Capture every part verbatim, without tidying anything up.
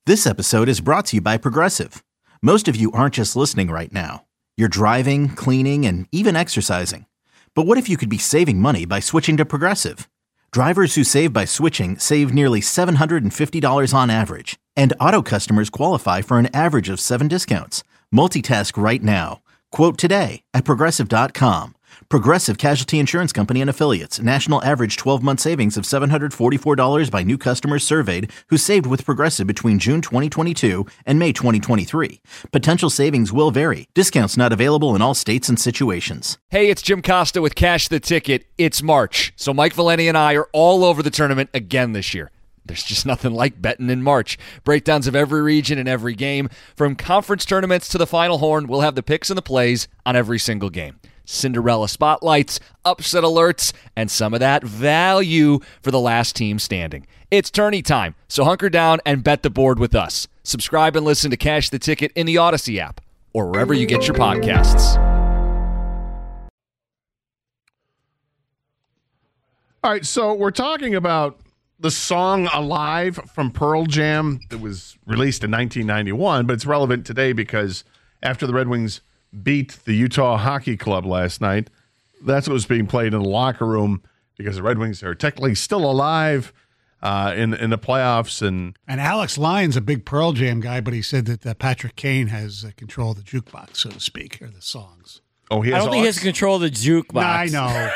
This episode is brought to you by Progressive. Most of you aren't just listening right now. You're driving, cleaning, and even exercising. But what if you could be saving money by switching to Progressive? Drivers who save by switching save nearly seven hundred fifty dollars on average. And auto customers qualify for an average of seven discounts. Multitask right now. Quote today at Progressive dot com. Progressive Casualty Insurance Company and Affiliates. National average twelve-month savings of seven hundred forty-four dollars by new customers surveyed who saved with Progressive between June twenty twenty-two and May twenty twenty-three. Potential savings will vary. Discounts not available in all states and situations. Hey, it's Jim Costa with Cash the Ticket. It's March, so Mike Valeni and I are all over the tournament again this year. There's just nothing like betting in March. Breakdowns of every region and every game. From conference tournaments to the Final Horn, we'll have the picks and the plays on every single game. Cinderella spotlights, upset alerts, and some of that value for the last team standing. It's tourney time, so hunker down and bet the board with us. Subscribe and listen to Cash the Ticket in the Odyssey app or wherever you get your podcasts. All right, so we're talking about the song Alive from Pearl Jam that was released in nineteen ninety-one, but it's relevant today because after the Red Wings beat the Utah Hockey Club last night, that's what was being played in the locker room because the Red Wings are technically still alive uh, in in the playoffs. And and Alex Lyon's a big Pearl Jam guy, but he said that uh, Patrick Kane has uh, control of the jukebox, so to speak, or the songs. Oh, he has I don't aux? think he has control of the jukebox. Nah, I know.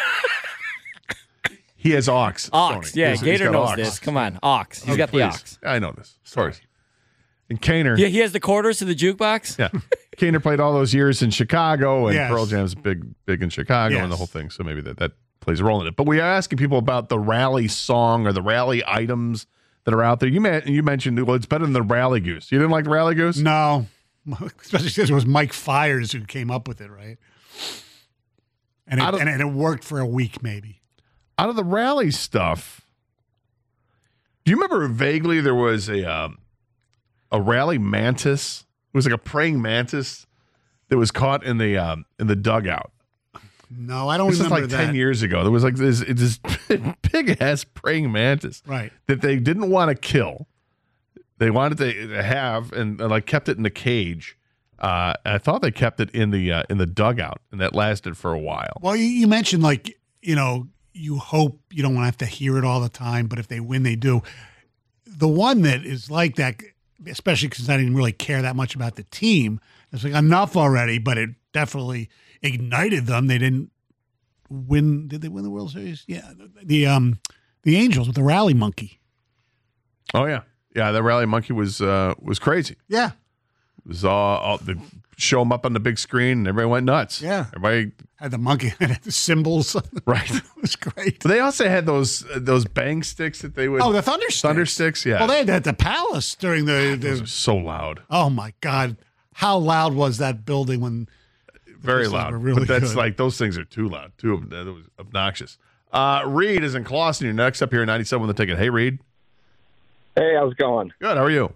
He has aux. Aux. Tony. Yeah, He's- he's Gator got knows aux. this. Come on, aux. He's Oh, got the aux. please. I know this. Sorry. And Kaner. Yeah, he has the quarters to the jukebox. Yeah. Kaner played all those years in Chicago, and Yes. Pearl Jam's big, big in Chicago, Yes. and the whole thing. So maybe that, that plays a role in it. But we are asking people about the rally song or the rally items that are out there. You ma- you mentioned, well, it's better than the Rally Goose. You didn't like the Rally Goose? No, especially since it was Mike Fires who came up with it, right? And it, Out of- and it worked for a week, maybe. Out of the rally stuff, do you remember vaguely there was a um, a rally mantis? It was like a praying mantis that was caught in the um, in the dugout. No, I don't This is remember like that. ten years ago. There was like this, this big ass praying mantis, Right. that they didn't want to kill. They wanted to, to have and, and like kept it in the cage. Uh, and I thought they kept it in the uh, in the dugout, and that lasted for a while. Well, you, you mentioned, like, you know, you hope you don't want to have to hear it all the time, but if they win, they do. The one that is like that, especially because I didn't really care that much about the team, it's like enough already, but it definitely ignited them. They didn't win. Did they win the World Series? Yeah. The um the Angels with the Rally Monkey. Oh yeah, yeah. The rally monkey was uh, was crazy. Yeah. It was all, all the show them up on the big screen, and everybody went nuts. Yeah. Everybody. Had the monkey, had the symbols. Right. It was great. But they also had those uh, those bang sticks that they would. Oh, the Thunder Sticks. Thunder sticks, yeah. Well, they had that at the Palace during the, Those the are so loud, oh my God. How loud was that building when very Those loud. were really but that's good. like those things are too loud, too ob- that was obnoxious. Uh, Reed is in Clawson. You're next up here, ninety-seven with the ticket. Hey, Reed. Hey, how's it going? Good. How are you?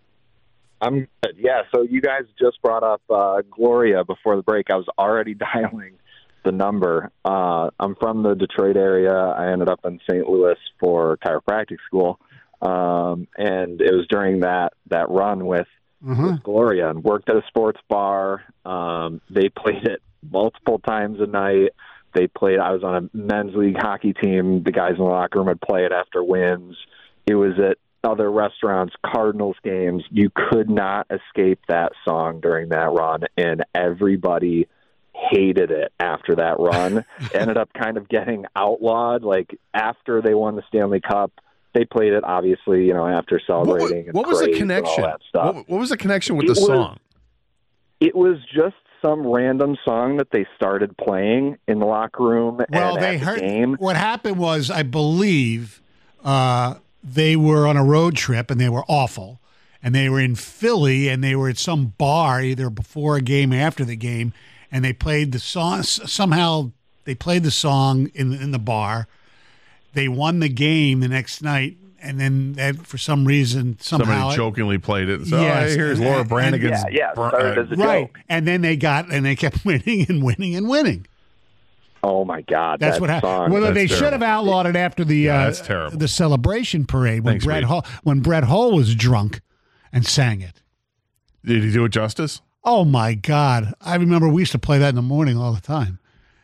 I'm good. Yeah, so you guys just brought up uh, Gloria before the break. I was already dialing the number. Uh, I'm from the Detroit area. I ended up in Saint Louis for chiropractic school, um, and it was during that, that run with, uh-huh. with Gloria, and worked at a sports bar. Um, they played it multiple times a night. They played. I was on a men's league hockey team. The guys in the locker room would play it after wins. It was at other restaurants, Cardinals games. You could not escape that song during that run, and everybody hated it after that run. Ended up kind of getting outlawed. Like after they won the Stanley Cup, they played it obviously, you know, after celebrating. What, what was the connection? And all that stuff. What, what was the connection with It the was- song? It was just some random song that they started playing in the locker room. Well, and they at the heard game. what happened was, I believe, uh, they were on a road trip and they were awful, and they were in Philly and they were at some bar either before a game or after the game, and they played the song. Somehow they played the song in in the bar. They won the game the next night, and then that, for some reason, somehow Somebody jokingly played it. So, Yes, oh, hey, here's and- Laura and- Branigan's. Yeah, yeah, br- started uh, as a right, joke. and then they got and they kept winning and winning and winning. Oh my God, That's that what happened. song. Well, That's they terrible. should have outlawed it after the Yeah, uh, that's terrible. the celebration parade when Thanks, Brett Reed. Hull when Brett Hull was drunk, and sang it. Did he do it justice? Oh, my God. I remember we used to play that in the morning all the time.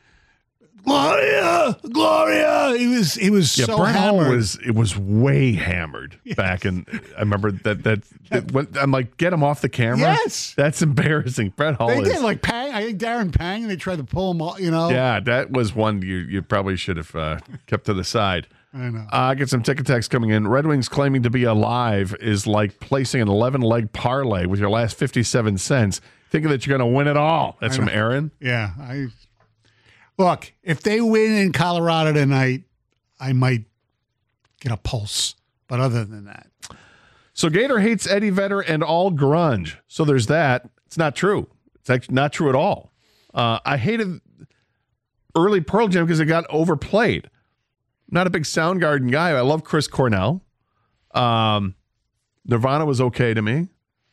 Gloria, Gloria. He was he was Yeah, so Brett Hull hammered. was it was way hammered back in. I remember that that, that when, I'm like, get him off the camera. Yes. That's embarrassing. Brett Hull They is. did like Pang. I think Darren Pang, and they tried to pull him off. You know. Yeah, that was one you you probably should have uh, kept to the side. I know. Uh, I get some ticket text coming in. Red Wings claiming to be alive is like placing an eleven leg parlay with your last fifty-seven cents, thinking that you're going to win it all. That's I from know. Aaron. Yeah. I look. If they win in Colorado tonight, I might get a pulse. But other than that, So Gator hates Eddie Vedder and all grunge. So there's that. It's not true. It's actually not true at all. Uh, I hated early Pearl Jam because it got overplayed. Not a big Soundgarden guy. I love Chris Cornell. Um, Nirvana was okay to me.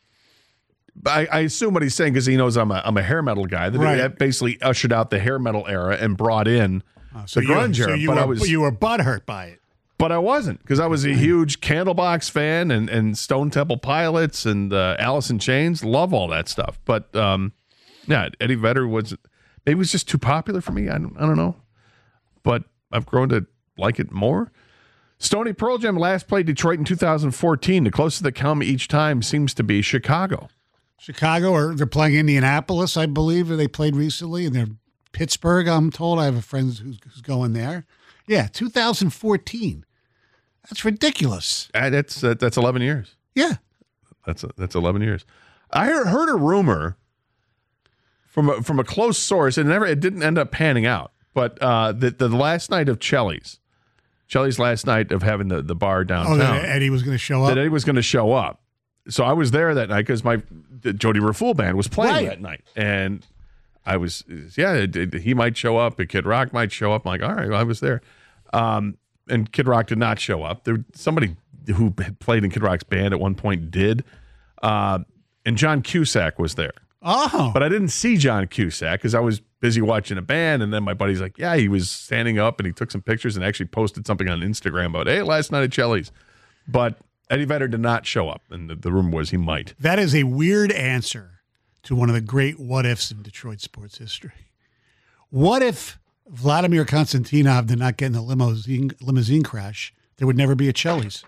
I, I assume what he's saying because he knows I'm a I'm a hair metal guy. That, Right. that basically ushered out the hair metal era and brought in uh, so the you, grunge so era. you But were I was you were butthurt by it. But I wasn't because I was a huge Candlebox fan and, and Stone Temple Pilots and uh, Alice in Chains. Love all that stuff. But um, yeah, Eddie Vedder was maybe it was just too popular for me. I don't, I don't know. But I've grown to like it more. Stony Pearl Jam last played Detroit in two thousand fourteen. The closest they come each time seems to be Chicago. Chicago, or they're playing Indianapolis, I believe, or they played recently, and they're Pittsburgh. I'm told I have a friend who's, who's going there. Yeah, two thousand fourteen. That's ridiculous. Uh, that's uh, that's eleven years. Yeah. That's that's eleven years. I heard, heard a rumor from a, from a close source, and it never it didn't end up panning out. But uh, the the last night of Chelly's, Chelly's last night of having the, the bar Oh, downtown, that Eddie was going to show up. that Eddie was going to show up. So I was there that night because my the Jody Raffoul band was playing Right. that night, and I was yeah it, it- he might show up, and Kid Rock might show up. I'm like, all right, well, I was there. Um, and Kid Rock did not show up. There somebody who had played in Kid Rock's band at one point did, uh, and John Cusack was there. Oh, But I didn't see John Cusack because I was busy watching a band. And then my buddy's like, yeah, he was standing up and he took some pictures and actually posted something on Instagram about, hey, last night at Chelly's. But Eddie Vedder did not show up. And the, the rumor was he might. that is a weird answer to one of the great what ifs in Detroit sports history. What if Vladimir Konstantinov did not get in the limousine limousine crash? There would never be a Chelly's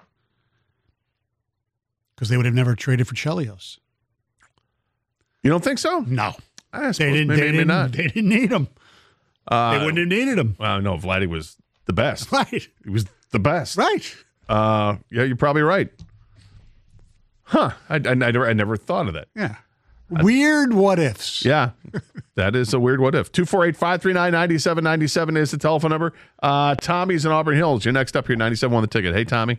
because they would have never traded for Chelios. You don't think so? No, I suppose they didn't. maybe, they, maybe didn't not. they didn't need him. Uh, They wouldn't have needed him. Well, no, Vladdy was the best. Right, He was the best. right. Uh, yeah, you're probably right. Huh. I, I, I, never, I never thought of that. Yeah, weird what ifs. Yeah, that is a weird what if. two four eight, five three nine, nine seven nine seven is the telephone number. Uh, Tommy's in Auburn Hills. You're next up here, ninety-seven on the ticket. Hey, Tommy.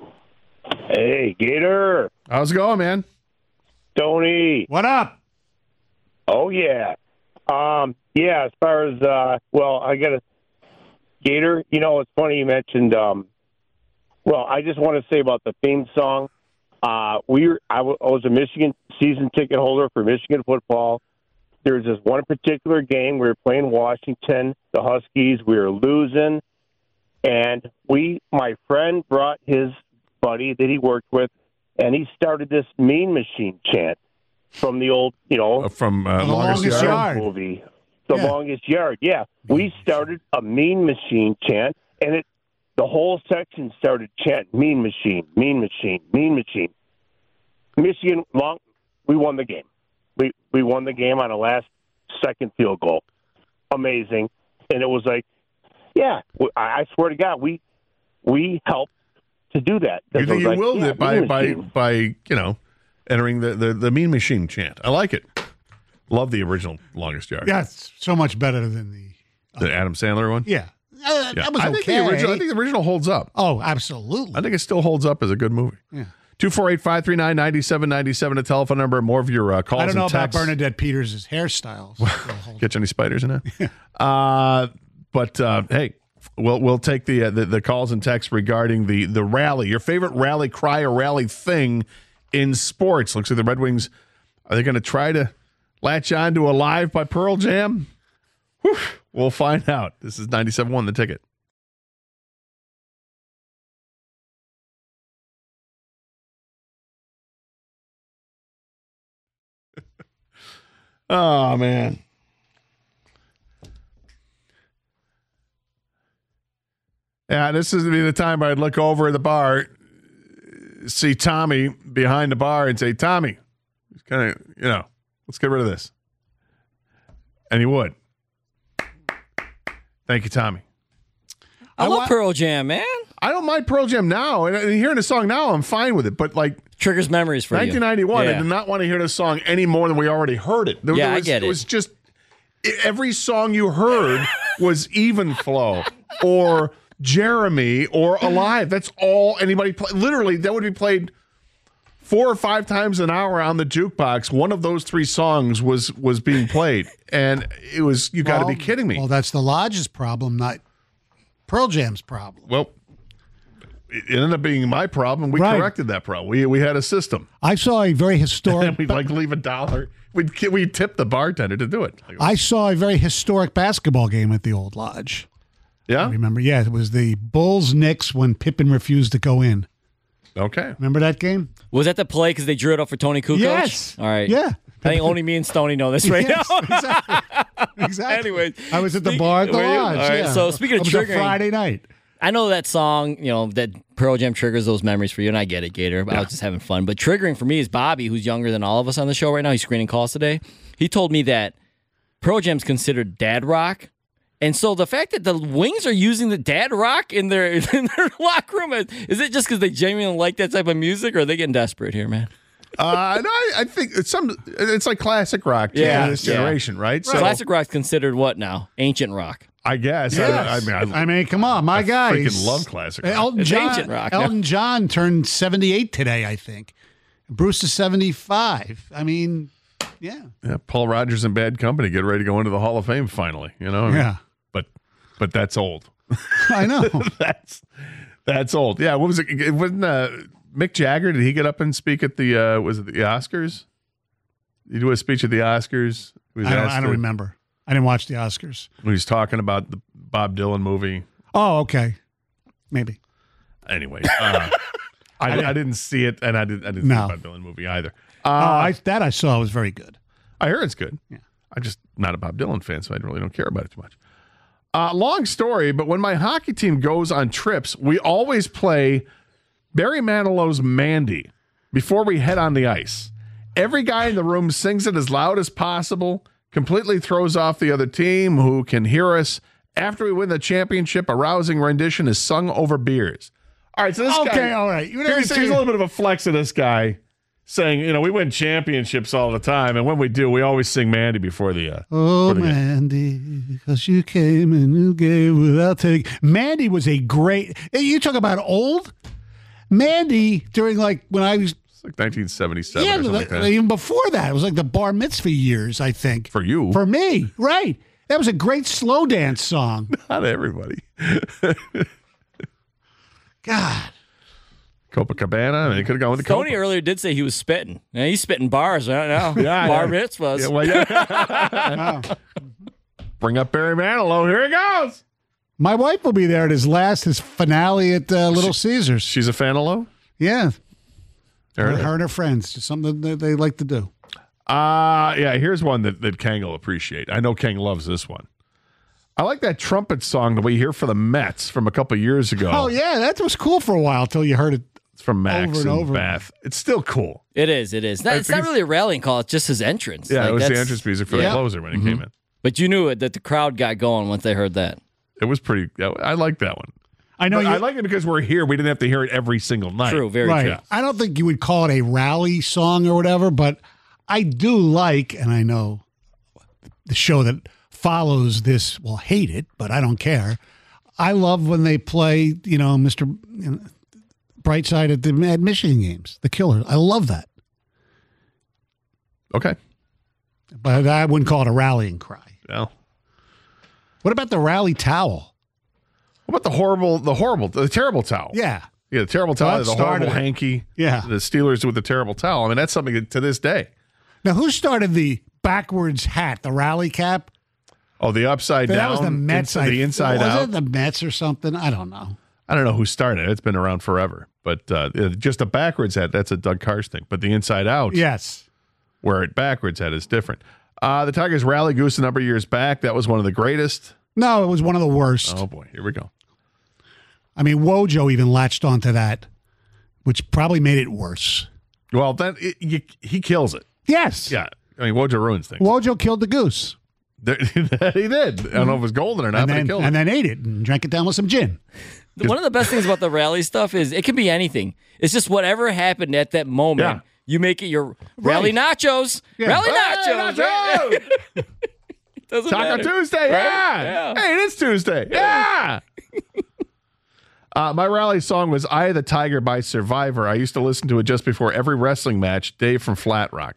Hey, Gator, How's it going, man? Tony. What up? Oh yeah, um, yeah. As far as uh, well, I got a Gator. You know, it's funny you mentioned. Um, well, I just want to say about the theme song. Uh, we were, I, w- I was a Michigan season ticket holder for Michigan football. There was this one particular game we were playing Washington, the Huskies. We were losing, and we, my friend, brought his buddy that he worked with, and he started this Mean Machine chant from the old, you know, Uh, from uh, The Longest, Longest Yard. Yard. movie, The Yeah. Longest Yard. Yeah, we started a Mean Machine chant, and it the whole section started chanting Mean Machine, Mean Machine, Mean Machine. Michigan, long, we won the game. We we won the game on a last second field goal. Amazing, and it was like, yeah, I I swear to God, we we helped to do that. You It think was you like, willed yeah, it by, Mean by, Machine. by, you know, entering the, the, the Mean Machine chant. I like it. Love the original Longest Yard. Yeah, it's so much better than the. The Adam Sandler one. Yeah, Uh, Yeah. that was I okay. think the original. I think the original holds up. oh, absolutely. I think it still holds up as a good movie. Yeah. Two four eight five three nine ninety seven ninety seven. A telephone number. More of your uh, calls. I don't know and about texts. Bernadette Peters' hairstyles. Catch any spiders in it? uh, but uh, hey, we'll we'll take the, uh, the the calls and texts regarding the the rally. Your favorite rally cry or rally thing in sports. Looks like the Red Wings are they going to try to latch on to Alive by Pearl Jam? Whew, we'll find out. This is ninety-seven one The Ticket. Oh, man. Yeah, this is the time I'd look over at the bar, see Tommy behind the bar and say, Tommy, kind of, you know, let's get rid of this. And he would. Thank you, Tommy. I, I love wa- Pearl Jam, man. I don't mind Pearl Jam now. And, and hearing the song now, I'm fine with it. But like Triggers memories for nineteen ninety-one, you. I did not want to hear this song any more than we already heard it. There, Yeah, there I was, get it. It was just every song you heard was Even Flow or Jeremy or Alive. That's all anybody play. Literally, that would be played four or five times an hour on the jukebox. One of those three songs was was being played, and it was you got to Well, be kidding me. Well, that's the Lodge's problem, not Pearl Jam's problem. Well, it ended up being my problem. We Right. corrected that problem. We we had a system, I saw a very and historic. we'd like leave a dollar. We'd we tip the bartender to do it. Like, I saw a very historic basketball game at the old Lodge. yeah. Remember? Yeah, it was the Bulls Knicks when Pippen refused to go in. Okay. Remember that game? Was that the play because they drew it up for Tony Kukoc? Yes. All right. Yeah. I think only me and Stoney know this right Yes, now. exactly. Exactly. Anyways, I was at the speak- bar at the were you? Lodge. All right, yeah. so speaking of it was a triggering- Friday night. I know that song, you know, that Pearl Jam triggers those memories for you, and I get it, Gator. I was just having fun. But triggering for me is Bobby, who's younger than all of us on the show right now. He's screening calls today. He told me that Pearl Jam's considered dad rock. And so the fact that the Wings are using the dad rock in their in their locker room, is, is it just because they genuinely like that type of music, or are they getting desperate here, man? Uh, no, I, I think it's some. It's like classic rock. Yeah, in this yeah. generation, right? So Classic rock's considered what now? Ancient rock. I guess. Yes. I, I mean, I, I mean, come on, my I guy. freaking he's- love classic rock. Elton It's John. ancient rock, Elton John turned seventy-eight today, I think. Bruce is seventy-five. I mean, yeah, yeah, Paul Rogers and Bad Company get ready to go into the Hall of Fame finally. You know. I mean, yeah. But but that's old. I know. that's that's old. Yeah. What was it? It wasn't uh, Mick Jagger. Did he get up and speak at the? Uh, was it the Oscars? Did he do a speech at the Oscars? He was I don't, asked I don't to- remember. I didn't watch the Oscars. He was talking about the Bob Dylan movie. Oh, okay, maybe. Anyway, uh, I, I didn't see it, and I didn't. I didn't No. see the Bob Dylan movie either. oh, Uh, I, that I saw was very good. I hear it's good. Yeah. I'm just not a Bob Dylan fan, so I really don't care about it too much. Uh, long story, but when my hockey team goes on trips, we always play Barry Manilow's Mandy before we head on the ice. Every guy in the room sings it as loud as possible, completely throws off the other team who can hear us. After we win the championship, a rousing rendition is sung over beers. All right, so this Okay, guy... all right. You Here's, here's a little bit of a flex of this guy saying, you know, we win championships all the time, and when we do, we always sing Mandy before the. Uh, Oh, before the game. Mandy, because you came and you gave without taking. Mandy was a great. You talk about old. Mandy during like when I was It's like nineteen seventy-seven yeah, or something like that. even before that, it was like the bar mitzvah years. I think For you. for me, right? That was a great slow dance song. Not everybody. God, Copacabana, I mean, it could have gone with the Tony Copa. earlier did say he was spitting. Yeah, he's spitting bars right now. Yeah, Bar yeah. mitzvahs. Yeah, well, yeah. Bring up Barry Manilow. Here he goes. my wife will be there at his last, his finale at uh, Little Caesars. She's a fan of Low? Yeah, There her, it is. her and her friends, just something that they like to do. Uh, yeah, here's one that, that Kang will appreciate. I know Kang loves this one. I like that trumpet song that we hear for the Mets from a couple years ago. Oh yeah, that was cool for a while until you heard it. It's from Max Over and and over. Bath. It's still cool. It is. It is. Not, it's think not it's- really a rallying call. It's just his entrance. Yeah, Like, it was the that's- entrance music for Yeah. the closer when he came in. But you knew it that the crowd got going once they heard that. It was pretty. I like that one. I know But you. I like it because we're here. We didn't have to hear it every single night. True. Very right. true. I don't think you would call it a rally song or whatever, but I do like, and I know the show that follows this will hate it, but I don't care. I love when they play, you know, Mister you know, Brightside at the at Michigan games, the Killers. I love that, Okay. but I wouldn't call it a rallying cry. Well, What about the rally towel? what about the horrible, the horrible, the terrible towel? Yeah, Yeah, the terrible towel, Well, the that horrible started it. hanky. Yeah. The Steelers with the terrible towel. I mean, that's something that, to this day. Now, who started the backwards hat, the rally cap? Oh, the upside That down. was the Mets. ins- the I- inside was out. it the Mets or something? I don't know. I don't know who started it. It's been around forever. But uh, just a backwards hat, that's a Doug Cars thing. But the inside out, Yes. where it backwards hat is different. Uh, the Tigers rally goose a number of years back. That was one of the greatest. No, it was one of the worst. Oh, boy. Here we go. I mean, Wojo even latched onto that, which probably made it worse. Well, then it, you, he kills it. Yes. Yeah. I mean, Wojo ruins things. Wojo killed the goose. There, he did. I don't know if it was golden or not, and but then, he killed and it. then ate it and drank it down with some gin. One of the best things about the rally stuff is it can be anything. It's just whatever happened at that moment. Yeah. You make it your rally nachos. Yeah. Rally Hey, nachos. nachos! Doesn't Taco matter. Tuesday, yeah. Yeah. Hey, it is Tuesday, yeah. uh, my rally song was "Eye of the Tiger" by Survivor. I used to listen to it just before every wrestling match. Dave from Flat Rock.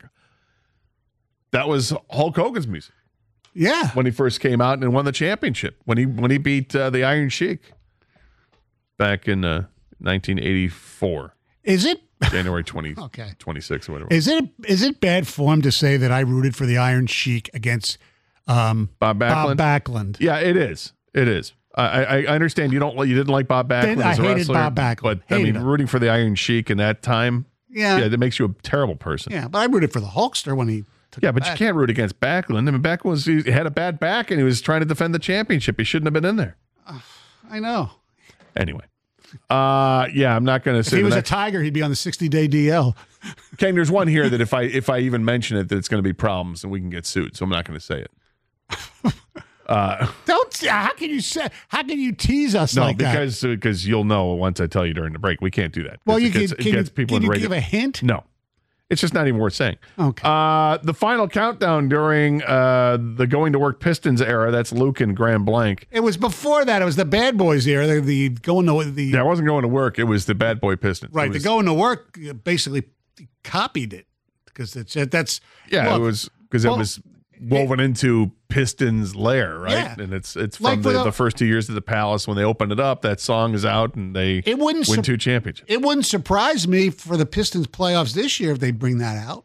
That was Hulk Hogan's music Yeah. when he first came out and won the championship. When he when he beat uh, the Iron Sheik back in uh, nineteen eighty-four, Is it January twentieth, Okay. twenty-sixth or whatever. is it is it bad form to say that I rooted for the Iron Sheik against um, Bob Backlund. Bob Backlund? Yeah, it is. It is. I, I, I understand you don't you didn't like Bob Backlund Then I as a hated wrestler, Bob Backlund. but I Hated mean, him. rooting for the Iron Sheik in that time, Yeah. yeah, that makes you a terrible person. Yeah, but I rooted for the Hulkster when he took Yeah, it but back. you can't root against Backlund. I mean, Backlund was he had a bad back and he was trying to defend the championship. He shouldn't have been in there. I know. Anyway, uh, yeah, I'm not going to If say he the was a next- Tiger, he'd be on the sixty-day D L. Ken, there's one here that if I if I even mention it, that it's going to be problems and we can get sued. So I'm not going to say it. Uh, Don't. How can you say? How can you tease us no, like that? because because you'll know once I tell you during the break. We can't do that. Well, It you gets, can. it Can, gets you, people can in you radio. give a hint? No, it's just not even worth saying. Okay. Uh, the final countdown during uh, the going to work Pistons era. That's Luke and Graham Blank. It was before that. It was the Bad Boys era. The, the going to the Yeah, I wasn't going to work. It was the Bad Boy Pistons. right. It The was, going to work basically copied it because it's that's yeah, look, it was because well, it was woven into Pistons' lair, right? Yeah. And it's it's Like from for the, the- the first two years of the Palace when they opened it up. That song is out and they It wouldn't win sur- two championships. It wouldn't surprise me for the Pistons playoffs this year if they bring that out.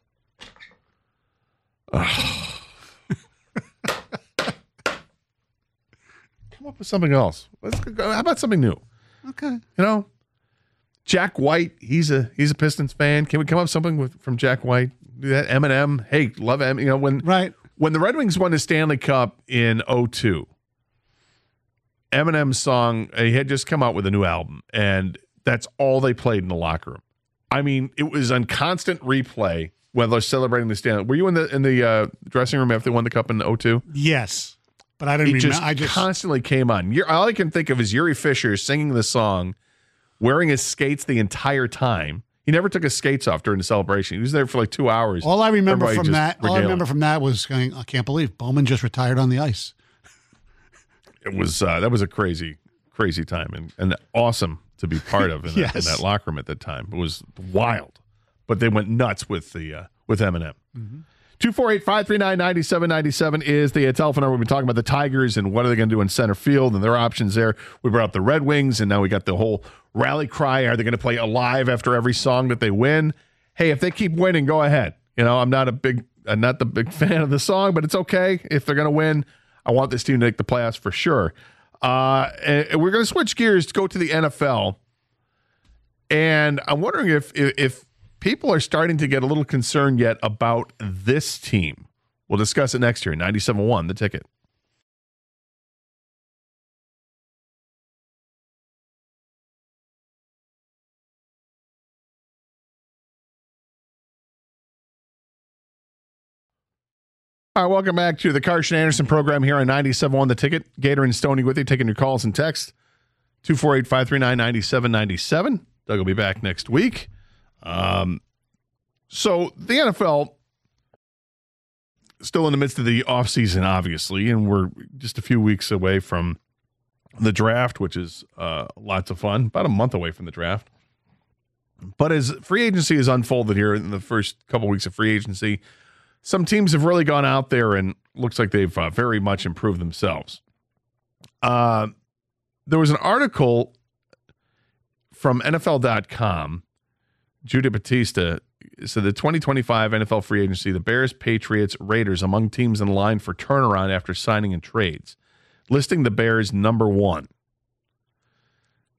Come up with something else. Let's go. How about something new? Okay. You know, Jack White. He's a he's a Pistons fan. Can we come up with something with, from Jack White? Do that. Eminem. Hey, love Eminem. You know when Right. when the Red Wings won the Stanley Cup in oh two, Eminem's song, he had just come out with a new album, and that's all they played in the locker room. I mean, it was on constant replay when they're celebrating the Stanley. Were you in the in the uh, dressing room after they won the cup in oh two? Yes, but I It didn't just, remember. I just constantly came on. You're, all I can think of is Yuri Fisher singing the song, wearing his skates the entire time. He never took his skates off during the celebration. He was there for like two hours. all I remember Everybody from just that. All I regaling. remember from that was going. I can't believe Bowman just retired on the ice. It was uh, that was a crazy, crazy time and, and awesome to be part of in, that, in Yes. that locker room at that time. It was wild, but they went nuts with the uh, with Eminem. Two four eight five three nine ninety seven ninety seven is the uh, telephone number. We've been talking about the Tigers and what are they going to do in center field and their options there. We brought up the Red Wings, and now we got the whole rally cry. Are they going to play Alive after every song that they win? Hey, if they keep winning, go ahead. You know, I'm not a big, I'm not the big fan of the song, but it's okay if they're going to win. I want this team to make the playoffs for sure. Uh, and we're going to switch gears to go to the N F L, and I'm wondering if if, if people are starting to get a little concerned yet about this team. We'll discuss it next year. ninety-seven point one, The Ticket. All right, welcome back to the Carson Anderson program here on ninety-seven point one The Ticket. Gator and Stoney with you, taking your calls and texts. two four eight five three nine nine seven nine seven. Doug will be back next week. Um, so the N F L still in the midst of the offseason, obviously, and we're just a few weeks away from the draft, which is uh, lots of fun, about a month away from the draft. But as free agency is unfolded here in the first couple weeks of free agency, some teams have really gone out there and looks like they've uh, very much improved themselves. Uh, there was an article from N F L dot com. Judah Batista said the twenty twenty-five N F L free agency, the Bears, Patriots, Raiders among teams in line for turnaround after signing and trades, listing the Bears number one.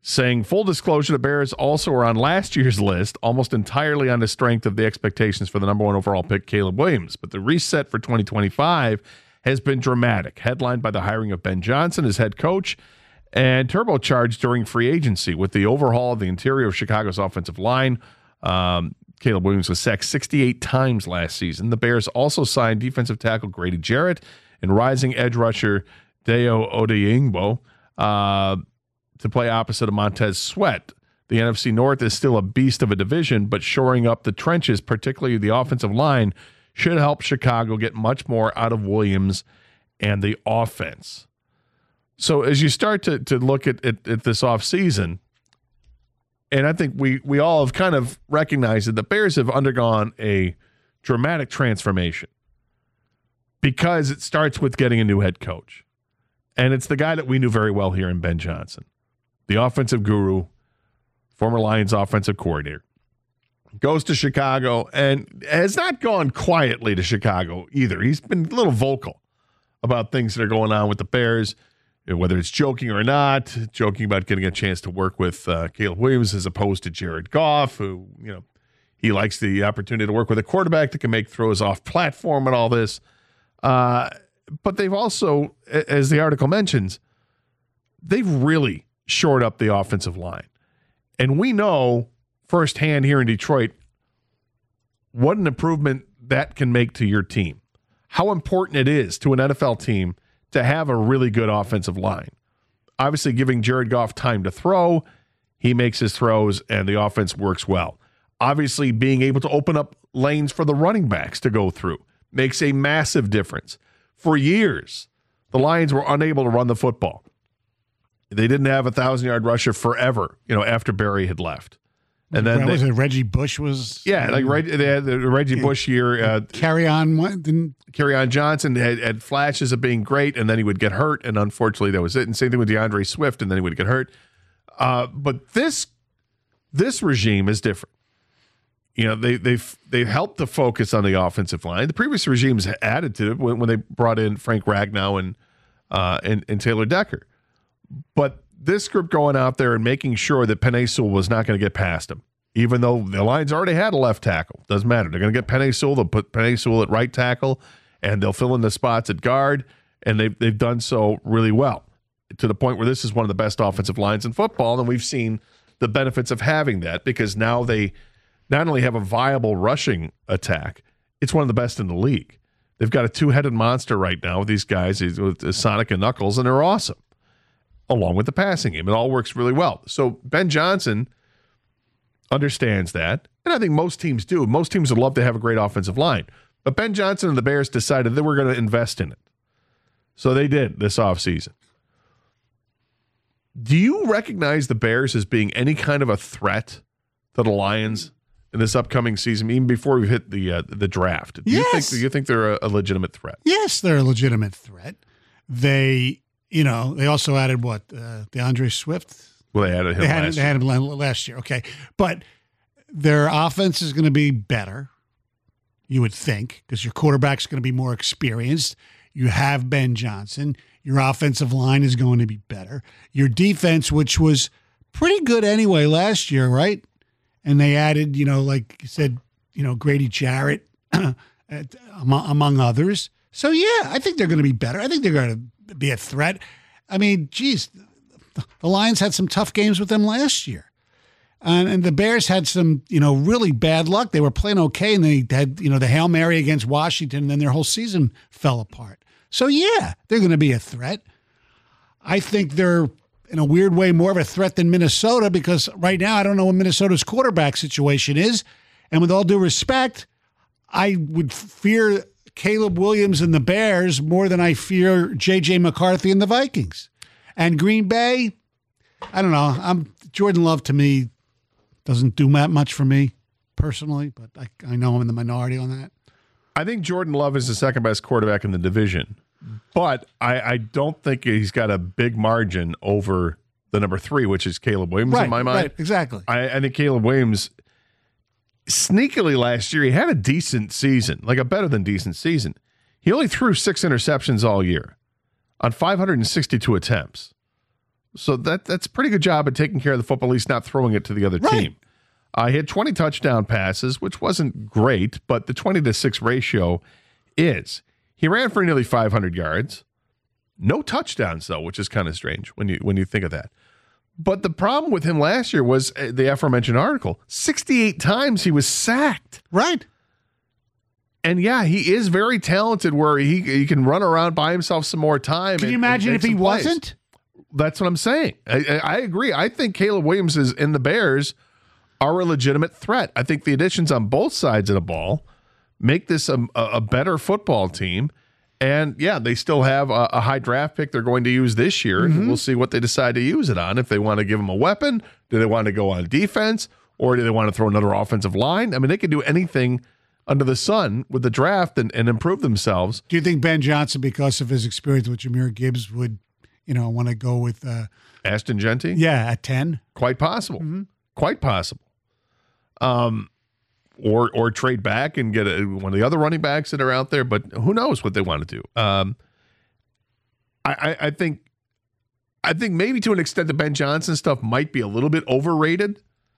saying, full disclosure, the Bears also are on last year's list, almost entirely on the strength of the expectations for the number one overall pick, Caleb Williams. But the reset for twenty twenty-five has been dramatic, headlined by the hiring of Ben Johnson as head coach and turbocharged during free agency with the overhaul of the interior of Chicago's offensive line. Um, Caleb Williams was sacked sixty-eight times last season. The Bears also signed defensive tackle Grady Jarrett and rising edge rusher Deo Odeyingbo uh, to play opposite of Montez Sweat. The N F C North is still a beast of a division, but shoring up the trenches, particularly the offensive line, should help Chicago get much more out of Williams and the offense. So as you start to to look at, at, at this offseason, and I think we we all have kind of recognized that the Bears have undergone a dramatic transformation because it starts with getting a new head coach. And it's the guy that we knew very well here in Ben Johnson, the offensive guru, former Lions offensive coordinator. Goes to Chicago and has not gone quietly to Chicago either. He's been a little vocal about things that are going on with the Bears, whether it's joking or not, joking about getting a chance to work with uh, Caleb Williams as opposed to Jared Goff, who, you know, he likes the opportunity to work with a quarterback that can make throws off platform and all this. Uh, but they've also, as the article mentions, they've really shored up the offensive line. And we know firsthand here in Detroit what an improvement that can make to your team, how important it is to an N F L team to have a really good offensive line. Obviously, giving Jared Goff time to throw, he makes his throws and the offense works well. Obviously, being able to open up lanes for the running backs to go through makes a massive difference. For years, the Lions were unable to run the football. They didn't have a thousand-yard rusher forever, you know, after Barry had left. And then was they, it Reggie Bush was yeah, like Reg, they had the Reggie Bush year. Uh, carry on didn't carry on Johnson had, had flashes of being great, and then he would get hurt, and unfortunately that was it. And same thing with DeAndre Swift, and then he would get hurt. Uh, but this this regime is different. You know, they they've they helped to focus on the offensive line. The previous regimes added to it when, when they brought in Frank Ragnow and uh, and and Taylor Decker. But this group going out there and making sure that Penei Sewell was not going to get past him, even though the Lions already had a left tackle. Doesn't matter. They're going to get Penei Sewell. They'll put Penei Sewell at right tackle, and they'll fill in the spots at guard, and they've, they've done so really well to the point where this is one of the best offensive lines in football, and we've seen the benefits of having that because now they not only have a viable rushing attack, it's one of the best in the league. They've got a two-headed monster right now with these guys, with Sonic and Knuckles, and they're awesome. Along with the passing game. It all works really well. So Ben Johnson understands that, and I think most teams do. Most teams would love to have a great offensive line. But Ben Johnson and the Bears decided that we're going to invest in it. So they did this offseason. Do you recognize the Bears as being any kind of a threat to the Lions in this upcoming season, even before we hit the uh, the draft? Do yes. you think do you think they're a, a legitimate threat? Yes, they're a legitimate threat. They... You know, they also added what? Uh, DeAndre Swift? Well, they added him they had, last they year. had him last year. Okay. But their offense is going to be better, you would think, because your quarterback's going to be more experienced. You have Ben Johnson. Your offensive line is going to be better. Your defense, which was pretty good anyway last year, right? And they added, you know, like you said, you know, Grady Jarrett, among, among others. So, yeah, I think they're going to be better. I think they're going to be a threat. I mean, geez, the Lions had some tough games with them last year. And, and the Bears had some, you know, really bad luck. They were playing okay, and they had, you know, the Hail Mary against Washington, and then their whole season fell apart. So, yeah, they're going to be a threat. I think they're, in a weird way, more of a threat than Minnesota because right now I don't know what Minnesota's quarterback situation is. And with all due respect, I would fear Caleb Williams and the Bears more than I fear J J McCarthy and the Vikings. And Green Bay, I don't know. I'm Jordan Love to me doesn't do that much for me personally, but I, I know I'm in the minority on that. I think Jordan Love is the second best quarterback in the division, but I, I don't think he's got a big margin over the number three, which is Caleb Williams right, in my mind. Right, exactly. I, I think Caleb Williams sneakily last year, he had a decent season, like a better than decent season. He only threw six interceptions all year on five hundred sixty-two attempts. So that that's a pretty good job at taking care of the football, at least not throwing it to the other Right. team. Uh, he had twenty touchdown passes, which wasn't great, but the twenty to six ratio is. He ran for nearly five hundred yards. No touchdowns, though, which is kind of strange when you when you think of that. But the problem with him last year was uh, the aforementioned article. sixty-eight times he was sacked. Right. And yeah, he is very talented where he he can run around by himself some more time. Can and- you imagine and if make he some plays. wasn't? That's what I'm saying. I, I I agree. I think Caleb Williams is in the Bears are a legitimate threat. I think the additions on both sides of the ball make this a, a better football team. And yeah, they still have a, a high draft pick they're going to use this year. Mm-hmm. And we'll see what they decide to use it on. If they want to give him a weapon, do they want to go on defense, or do they want to throw another offensive line? I mean, they can do anything under the sun with the draft and, and improve themselves. Do you think Ben Johnson, because of his experience with Jahmyr Gibbs, would, you know, want to go with, uh, Ashton Genty? yeah, at ten? Quite possible. Quite possible. Um, or or trade back and get a, one of the other running backs that are out there, but who knows what they want to do. Um, I, I, I think I think maybe to an extent the Ben Johnson stuff might be a little bit overrated.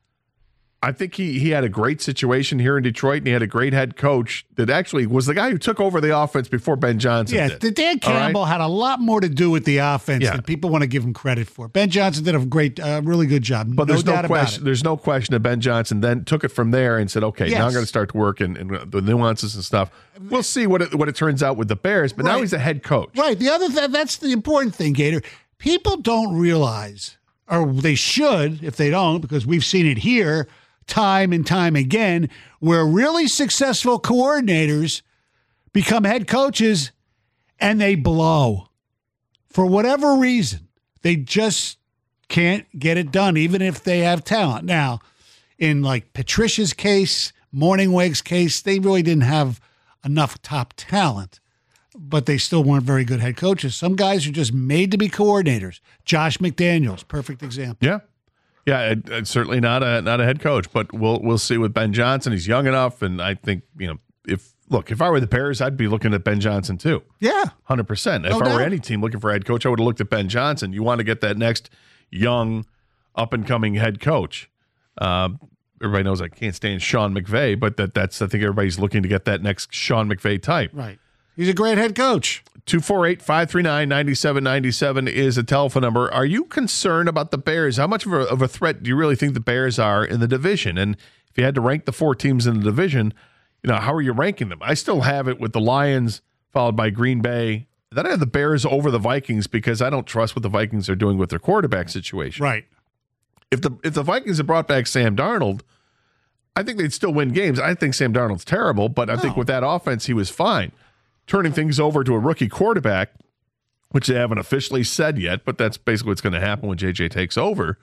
I think he he had a great situation here in Detroit, and he had a great head coach that actually was the guy who took over the offense before Ben Johnson Yes, did. the Dan All right? Campbell had a lot more to do with the offense Yeah. than people want to give him credit for. Ben Johnson did a great, uh, really good job. But no there's no, doubt about question. it. There's no question that Ben Johnson then took it from there and said, "Okay, now I'm Yes. going to start to work and, and the nuances and stuff." We'll see what it, what it turns out with the Bears. But now Right. he's a head coach. Right. The other th- that's the important thing, Gator. People don't realize, or they should if they don't, because we've seen it here time and time again, where really successful coordinators become head coaches and they blow. For whatever reason, they just can't get it done, even if they have talent. Now, in like Patricia's case, Morningweg's case, they really didn't have enough top talent, but they still weren't very good head coaches. Some guys are just made to be coordinators. Josh McDaniels, perfect example. Yeah, yeah. It, it's certainly not a not a head coach, but we'll we'll see with Ben Johnson. He's young enough, and I think you know if look if I were the Bears, I'd be looking at Ben Johnson too. Yeah. Hundred percent. If No I were doubt. any team looking for a head coach, I would have looked at Ben Johnson. You want to get that next young, up and coming head coach. Um, everybody knows I can't stand Sean McVay, but that that's I think everybody's looking to get that next Sean McVay type. Right. He's a great head coach. two four eight, five three nine, nine seven nine seven is a telephone number. Are you concerned about the Bears? How much of a, of a threat do you really think the Bears are in the division? And if you had to rank the four teams in the division, you know, how are you ranking them? I still have it with the Lions, followed by Green Bay. Then I have the Bears over the Vikings because I don't trust what the Vikings are doing with their quarterback situation. Right. If the if the Vikings had brought back Sam Darnold, I think they'd still win games. I think Sam Darnold's terrible, but I think with that offense, he was fine. Turning things over to a rookie quarterback, which they haven't officially said yet, but that's basically what's going to happen when J J takes over.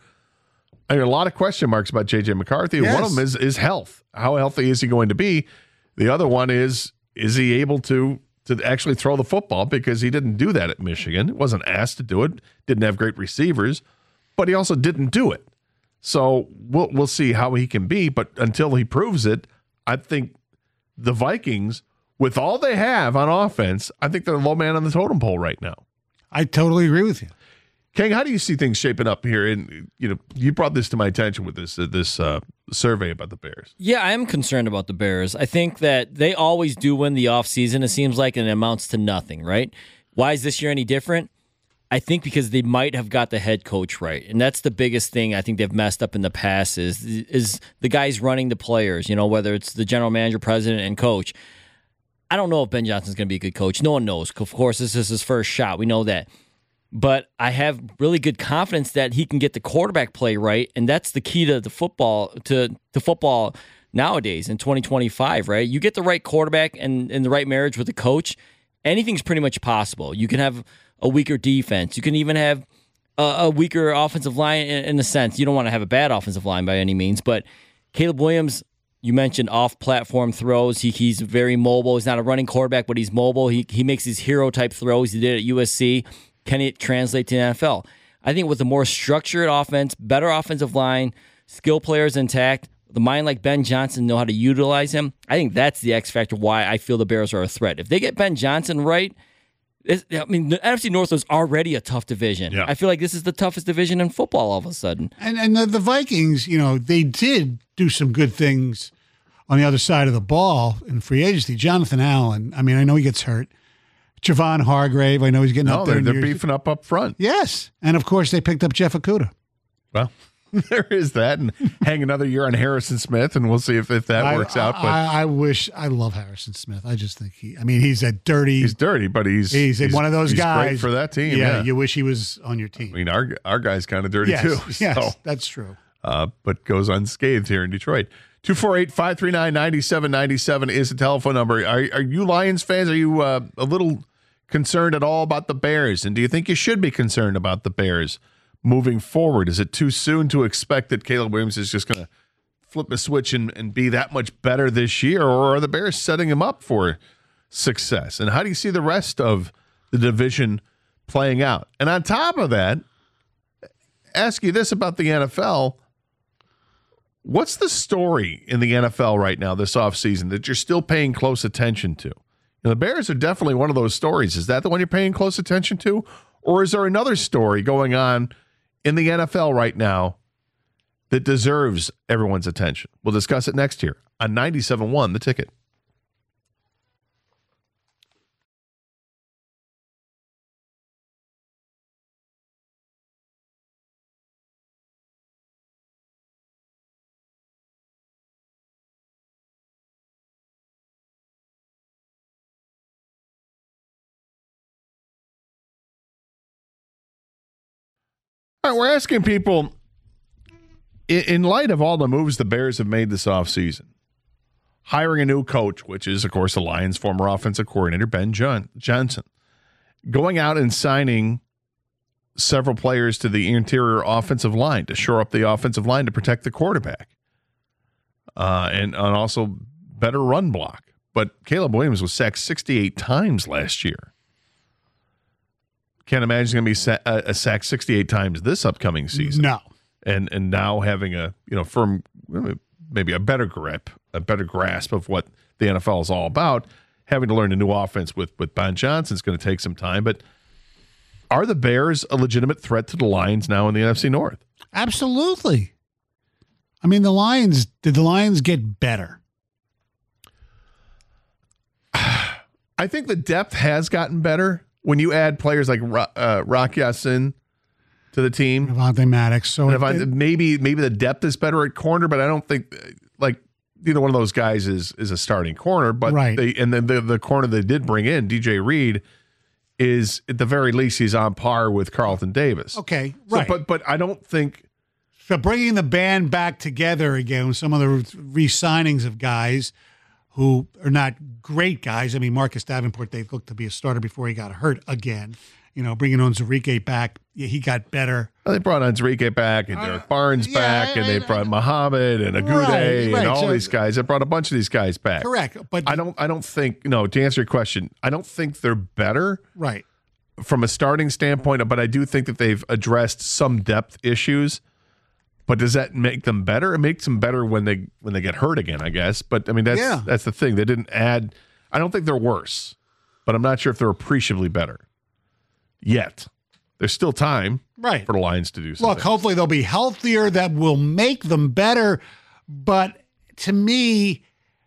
I mean, a lot of question marks about J J McCarthy. Yes. One of them is is health. How healthy is he going to be? The other one is is he able to to actually throw the football, because he didn't do that at Michigan. He wasn't asked to do it. Didn't have great receivers, but he also didn't do it. So we'll we'll see how he can be, but until he proves it, I think the Vikings, with all they have on offense, I think they're the low man on the totem pole right now. I totally agree with you. King, how do you see things shaping up here? And you know, you brought this to my attention with this uh, this uh, survey about the Bears. Yeah, I am concerned about the Bears. I think that they always do win the offseason, it seems like, and it amounts to nothing, right? Why is this year any different? I think because they might have got the head coach right. And that's the biggest thing I think they've messed up in the past is, is the guys running the players, you know, whether it's the general manager, president, and coach. I don't know if Ben Johnson's going to be a good coach. No one knows. Of course, this is his first shot. We know that. But I have really good confidence that he can get the quarterback play right, and that's the key to the football to, to football nowadays in twenty twenty-five, right? You get the right quarterback and, and the right marriage with the coach, anything's pretty much possible. You can have a weaker defense. You can even have a, a weaker offensive line in, in a sense. You don't want to have a bad offensive line by any means, but Caleb Williams, you mentioned off-platform throws. He, he's very mobile. He's not a running quarterback, but he's mobile. He he makes these hero-type throws. He did it at U S C. Can it translate to the N F L? I think with a more structured offense, better offensive line, skill players intact, the mind like Ben Johnson know how to utilize him, I think that's the X factor why I feel the Bears are a threat. If they get Ben Johnson right, It's, I mean, the N F C North was already a tough division. Yeah. I feel like this is the toughest division in football all of a sudden. And and the, the Vikings, you know, they did do some good things on the other side of the ball in free agency. Jonathan Allen, I mean, I know he gets hurt. Javon Hargrave, I know he's getting No, up there. they're, in they're years. beefing up up front. Yes. And of course, they picked up Jeff Okudah. Well, there is that, and hang another year on Harrison Smith, and we'll see if, if that I, works out. But I, I wish, I love Harrison Smith. I just think he, I mean, he's a dirty, he's dirty, but he's he's, one of those he's guys. great for that team. Yeah, Yeah, you wish he was on your team. I mean, our our guy's kind of dirty yes, too. yes, So, that's true. uh, but goes unscathed here in Detroit. two four eight, five three nine, nine seven nine seven is the telephone number. Are, are you Lions fans? Are you uh, a little concerned at all about the Bears? And do you think you should be concerned about the Bears moving forward? Is it too soon to expect that Caleb Williams is just going to flip a switch and, and be that much better this year? Or are the Bears setting him up for success? And how do you see the rest of the division playing out? And on top of that, ask you this about the N F L. What's the story in the N F L right now this offseason that you're still paying close attention to? And the Bears are definitely one of those stories. Is that the one you're paying close attention to? Or is there another story going on in the N F L right now that deserves everyone's attention? We'll discuss it next year on ninety-seven point one The Ticket. All right, we're asking people, in, in light of all the moves the Bears have made this offseason, hiring a new coach, which is, of course, the Lions' former offensive coordinator, Ben John, Johnson, going out and signing several players to the interior offensive line to shore up the offensive line to protect the quarterback, uh, and, and also better run block. But Caleb Williams was sacked sixty-eight times last year. Can't imagine he's going to be sa- uh, a sacked sixty-eight times this upcoming season. No. And and now having a you know firm, maybe a better grip, a better grasp of what the N F L is all about, having to learn a new offense with with Ben Johnson is going to take some time. But are the Bears a legitimate threat to the Lions now in the N F C North? Absolutely. I mean, the Lions, did the Lions get better? I think the depth has gotten better when you add players like uh, Rock Ya-Sin to the team. Devontae Maddox. So And if I, it- maybe maybe the depth is better at corner, but I don't think like either one of those guys is is a starting corner. But Right. they and then the, the corner they did bring in, D J Reed, is at the very least he's on par with Carlton Davis. okay, So, right. but but I don't think So bringing the band back together again with some of the re-signings of guys who are not great guys. I mean, Marcus Davenport, they looked to be a starter before he got hurt again. You know, bringing on Zerike back, yeah, he got better. well, they brought on Zerike back and Derek Barnes yeah, back, and I- they I- brought Muhammad and Agude Right, right. and all So- these guys. They brought a bunch of these guys back. Correct. But I don't I don't think no, to answer your question, I don't think they're better right. from a starting standpoint, but I do think that they've addressed some depth issues. But does that make them better? It makes them better when they when they get hurt again, I guess. But I mean, that's Yeah. that's the thing. They didn't add. I don't think they're worse, but I'm not sure if they're appreciably better yet. There's still time Right. for the Lions to do something. Look, hopefully they'll be healthier. That will make them better. But to me,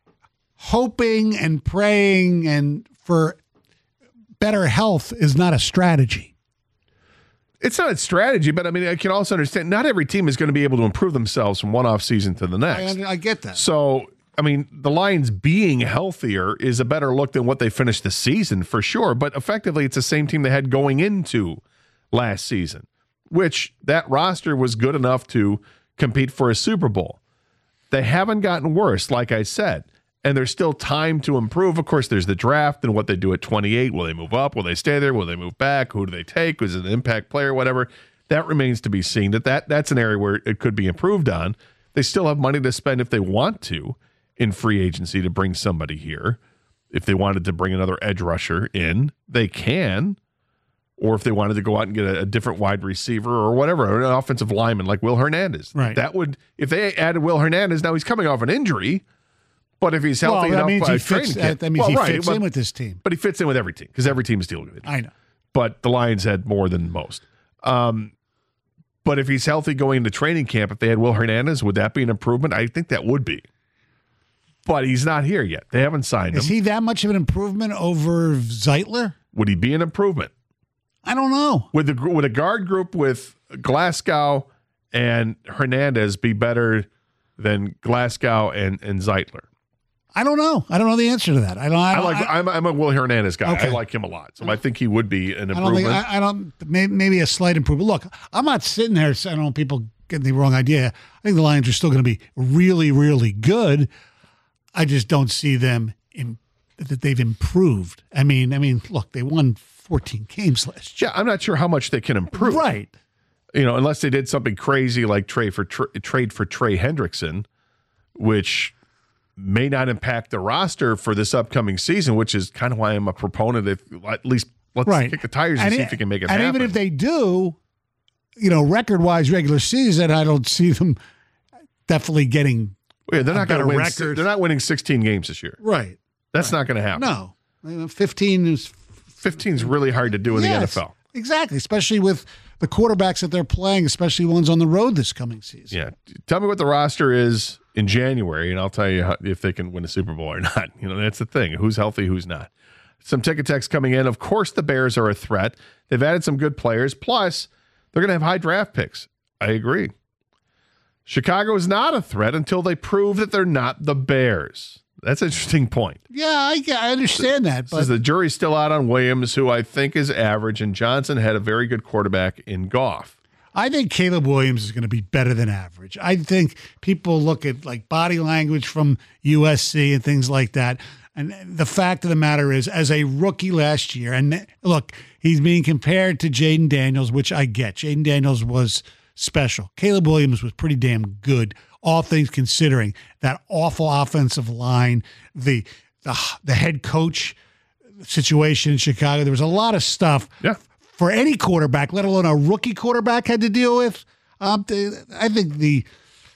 hoping and praying and for better health is not a strategy. It's not a strategy, but I mean, I can also understand not every team is going to be able to improve themselves from one off season to the next. I, I get that. So, I mean, the Lions being healthier is a better look than what they finished the season for sure. But effectively, it's the same team they had going into last season, which that roster was good enough to compete for a Super Bowl. They haven't gotten worse, like I said, and there's still time to improve. Of course, there's the draft and what they do at twenty-eight. Will they move up? Will they stay there? Will they move back? Who do they take? Was it an impact player? Whatever. That remains to be seen. That, that That's an area where it could be improved on. They still have money to spend if they want to in free agency to bring somebody here. If they wanted to bring another edge rusher in, they can. Or if they wanted to go out and get a, a different wide receiver or whatever, or an offensive lineman like Will Hernandez. Right. That would, if they added Will Hernandez, now he's coming off an injury, But if he's healthy well, that enough, means uh, he fits. training camp, That means well, he right, fits but, in with this team. But he fits in with every team because every team is dealing with it. I know. But the Lions had more than most. Um, but if he's healthy going into training camp, if they had Will Hernandez, would that be an improvement? I think that would be. But he's not here yet. They haven't signed Is him. he that much of an improvement over Zeitler? Would he be an improvement? I don't know. Would the would a guard group with Glasgow and Hernandez be better than Glasgow and, and Zeitler? I don't know. I don't know the answer to that. I don't. I, I don't, like. I, I'm, I'm a Will Hernandez guy. Okay. I like him a lot, so I think he would be an I don't improvement. think. I, I don't. Maybe, maybe a slight improvement. Look, I'm not sitting there saying, I don't want people getting the wrong idea. I think the Lions are still going to be really, really good. I just don't see them in, that they've improved. I mean, I mean, look, they won fourteen games last year. Yeah, I'm not sure how much they can improve. Right. You know, unless they did something crazy like trade for tra- trade for Trey Hendrickson, which may not impact the roster for this upcoming season, which is kind of why I'm a proponent of at least let's Right. kick the tires and, And see it- if you can make it and happen. even if they do, you know, record-wise regular season, I don't see them definitely getting yeah, they're a not going to better win. record. They're not winning sixteen games this year. right. That's not going to happen. No, You know, fifteen is fifteen is really hard to do in the N Yes, F L. Exactly, especially with the quarterbacks that they're playing, especially ones on the road this coming season. Yeah, tell me what the roster is in January, and I'll tell you how, if they can win a Super Bowl or not. You know, that's the thing: who's healthy, who's not. Some ticket text coming in. Of course, the Bears are a threat. They've added some good players. Plus, they're going to have high draft picks. I agree. Chicago is not a threat until they prove that they're not the Bears. That's an interesting point. Yeah, I, I understand that, but Says the jury's still out on Williams, who I think is average, and Johnson had a very good quarterback in Goff. I think Caleb Williams is going to be better than average. I think people look at like body language from U S C and things like that. And the fact of the matter is, as a rookie last year, and look, he's being compared to Jaden Daniels, which I get. Jaden Daniels was special. Caleb Williams was pretty damn good, all things considering. That awful offensive line, the the, the head coach situation in Chicago. There was a lot of stuff Yeah. for any quarterback, let alone a rookie quarterback, had to deal with. Um, I think the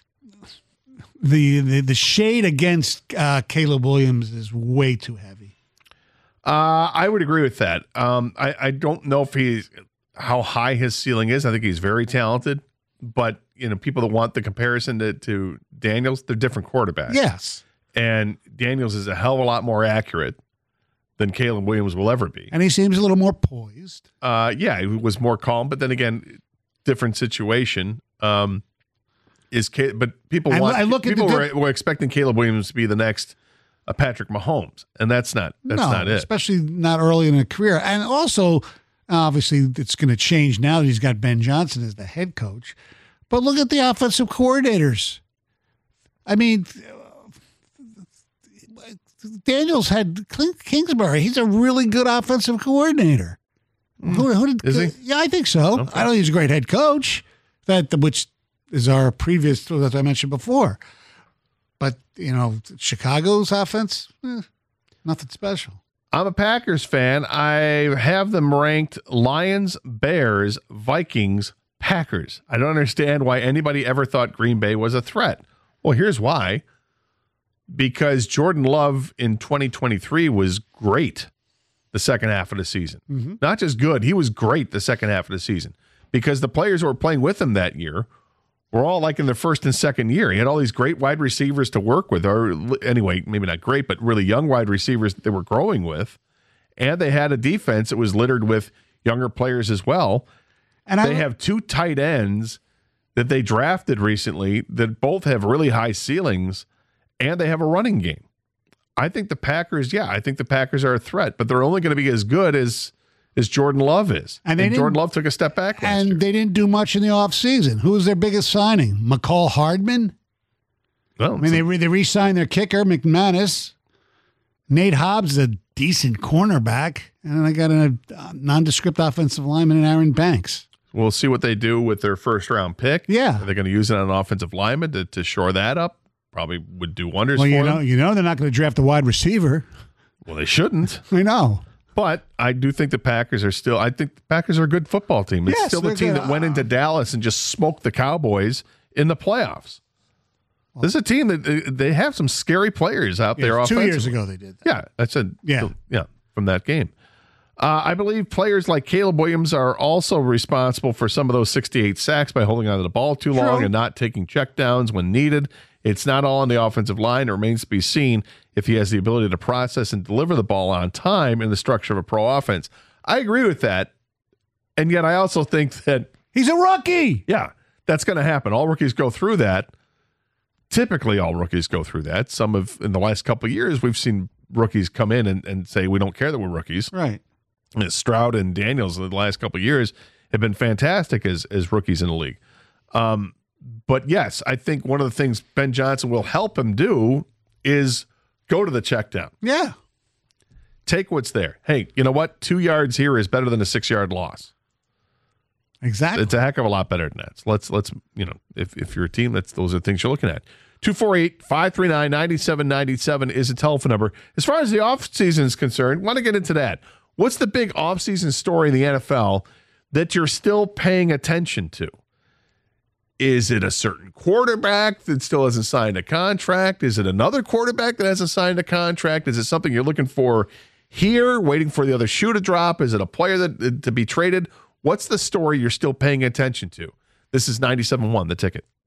the the, the shade against uh, Caleb Williams is way too heavy. Uh, I would agree with that. Um, I, I don't know if he's how high his ceiling is. I think he's very talented, but you know, people that want the comparison to, to Daniels, they're different quarterbacks. Yes, And Daniels is a hell of a lot more accurate than Caleb Williams will ever be. and he seems a little more poised. Uh, yeah, he was more calm, but then again, different situation. Um, is Ca- but people I want lo- I look at people the were, diff- were expecting Caleb Williams to be the next uh, Patrick Mahomes, and that's not that's no, not it. especially not early in a career. And also, obviously, it's going to change now that he's got Ben Johnson as the head coach. But look at the offensive coordinators. I mean, Daniels had Clint Kingsbury. He's a really good offensive coordinator. Who, who did, Is he? Yeah, I think so. Okay. I don't think he's a great head coach. That which is our previous, that I mentioned before. But you know, Chicago's offense, eh, nothing special. I'm a Packers fan. I have them ranked Lions, Bears, Vikings, Packers. I don't understand why anybody ever thought Green Bay was a threat. Well, here's why. Because Jordan Love in twenty twenty-three was great the second half of the season. Mm-hmm. Not just good, he was great the second half of the season. Because the players who were playing with him that year were all like in their first and second year. He had all these great wide receivers to work with, or anyway, maybe not great, but really young wide receivers that they were growing with. And they had a defense that was littered with younger players as well. And They I have two tight ends that they drafted recently that both have really high ceilings, and they have a running game. I think the Packers, yeah, I think the Packers are a threat, but they're only going to be as good as as Jordan Love is. And And, they didn't- Jordan Love took a step back last and year. they didn't do much in the offseason. Who was their biggest signing? McCall Hardman. Well, I mean, they re- they re-signed their kicker McManus. Nate Hobbs is a decent cornerback, and I got a uh, nondescript offensive lineman in Aaron Banks. we'll see what they do with their first round pick. Yeah. Are they going to use it on an offensive lineman to, to shore that up? Probably would do wonders Well, for you know, them. you know they're not going to draft a wide receiver. Well, they shouldn't. I know. But I do think the Packers are still, I think the Packers are a good football team. It's Yes, still the they're team good. that went into Dallas and just smoked the Cowboys in the playoffs. This is a team that uh, they have some scary players out Yeah, there. two years offensively. ago they did that. Yeah, that's a Yeah. yeah from that game. Uh, I believe players like Caleb Williams are also responsible for some of those sixty-eight sacks by holding onto the ball too True. long and not taking checkdowns when needed. It's not all on the offensive line. It remains to be seen if he has the ability to process and deliver the ball on time in the structure of a pro offense. I agree with that, and yet I also think that He's a rookie. yeah, that's going to happen. All rookies go through that. Typically, all rookies go through that. Some of in the last couple of years, we've seen rookies come in and, and say we don't care that we're rookies. Right. Stroud and Daniels in the last couple of years have been fantastic as as rookies in the league. Um, but yes, I think one of the things Ben Johnson will help him do is go to the check down. Yeah. Take what's there. Hey, you know what? Two yards here is better than a six yard loss. Exactly. It's a heck of a lot better than that. So let's let's you know if if you're a team, that's those are things you're looking at. two four eight, five three nine, nine seven nine seven is a telephone number. As far as the offseason is concerned, want to get into that. What's the big offseason story in the N F L that you're still paying attention to? Is it a certain quarterback that still hasn't signed a contract? Is it another quarterback that hasn't signed a contract? Is it something you're looking for here, waiting for the other shoe to drop? Is it a player that to be traded? What's the story you're still paying attention to? This is ninety-seven point one, The Ticket.